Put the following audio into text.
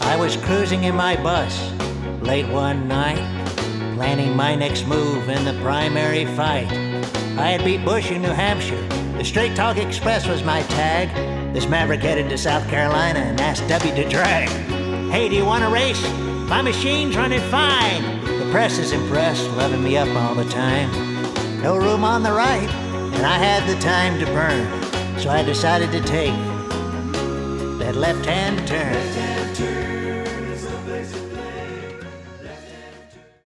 I was cruising in my bus late one night, planning my next move in the primary fight. I had beat Bush in New Hampshire. The Straight Talk Express was my tag. This maverick headed to South Carolina and asked Debbie to drag. Hey, do you want to race? My machine's running fine. The press is impressed, loving me up all the time. No room on the right, and I had the time to burn. So I decided to take that left-hand turn.